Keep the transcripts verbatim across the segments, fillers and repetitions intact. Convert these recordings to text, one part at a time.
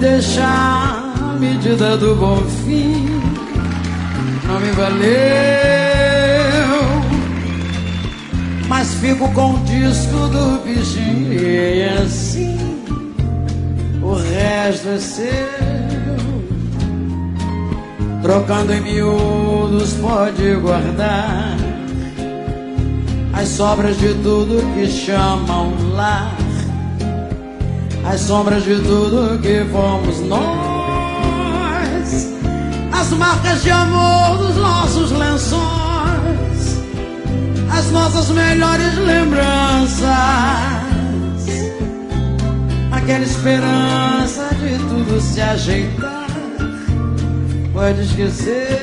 deixar a medida do bom fim. Não me valeu, mas fico com o disco do bichinho. E assim o resto é seu. Trocando em miúdos pode guardar as sobras de tudo que chamam lar, as sombras de tudo que fomos nós, as marcas de amor dos nossos lençóis, as nossas melhores lembranças, aquela esperança de tudo se ajeitar. Pode esquecer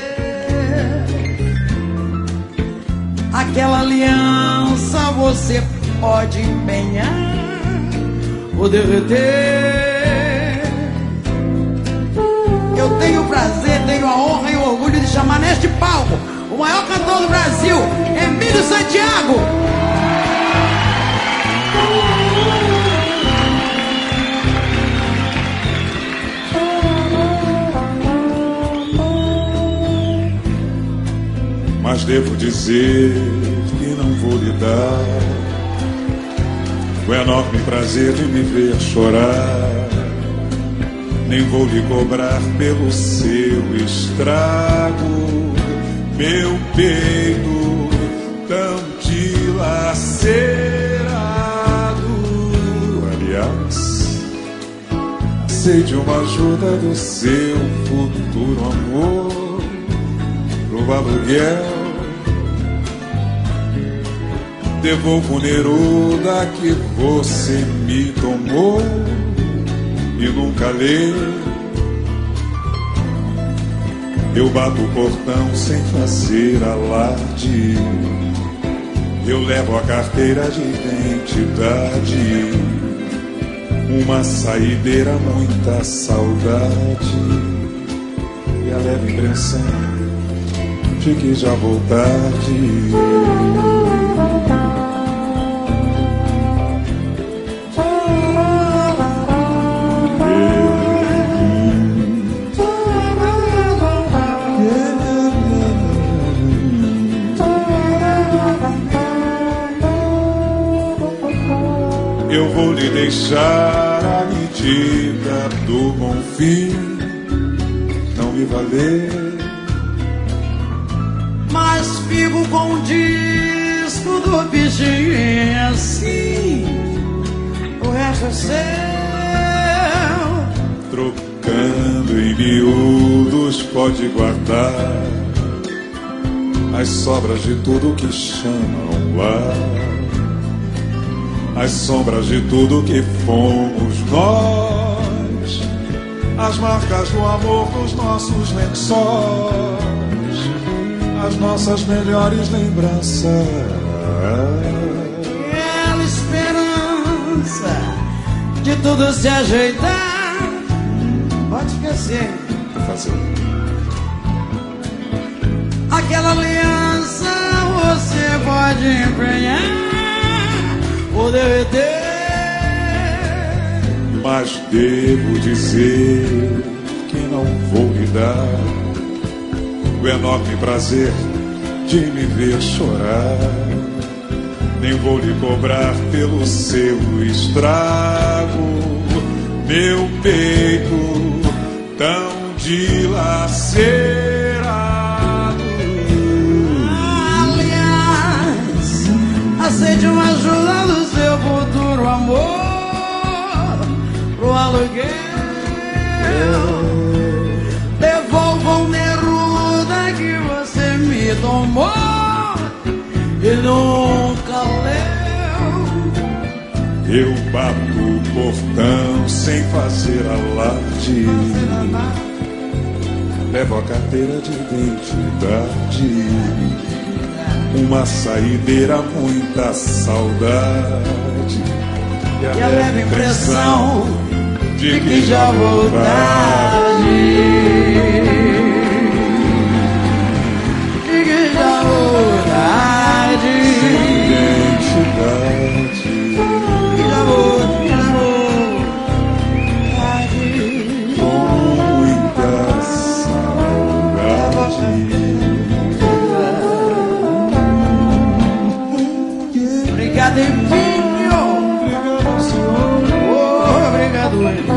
aquela aliança, você pode empenhar ou derreter. Eu tenho o prazer, tenho a honra e o orgulho de chamar neste palco o maior cantor do Brasil, Emílio Santiago. Mas devo dizer que não vou lhe dar o enorme prazer de me ver chorar, nem vou lhe cobrar pelo seu estrago, meu peito tão dilacerado. Aliás, aceite uma ajuda do seu futuro amor pro aluguel. Devolvo o Neruda que você me tomou e nunca leu. Eu bato o portão sem fazer alarde, eu levo a carteira de identidade, uma saideira, muita saudade e a leve impressão de que já vou tarde. Eu vou lhe deixar a medida do bom fim, não me valer, mas fico com o disco do bichinho. Assim o resto é seu. Trocando em miúdos pode guardar as sobras de tudo que chamam lar, as sombras de tudo que fomos nós, as marcas do amor dos nossos lençóis, as nossas melhores lembranças, aquela esperança de tudo se ajeitar. Pode esquecer, vou fazer aquela aliança, você pode empenhar ou derreter. Mas devo dizer que não vou lhe dar o enorme prazer de me ver chorar, nem vou lhe cobrar pelo seu estrago, meu peito tão dilacerado. Aliás, aceite uma ajuda do seu futuro amor pro aluguel. Devolva o Neruda que você me tomou e nunca leu. Eu bato o portão sem fazer alarde, levo a carteira de identidade, uma saideira, muita saudade e a leve impressão de que já vou tarde, de que já vou tarde, sem identidade, que já vou, que já vou tarde. doendo.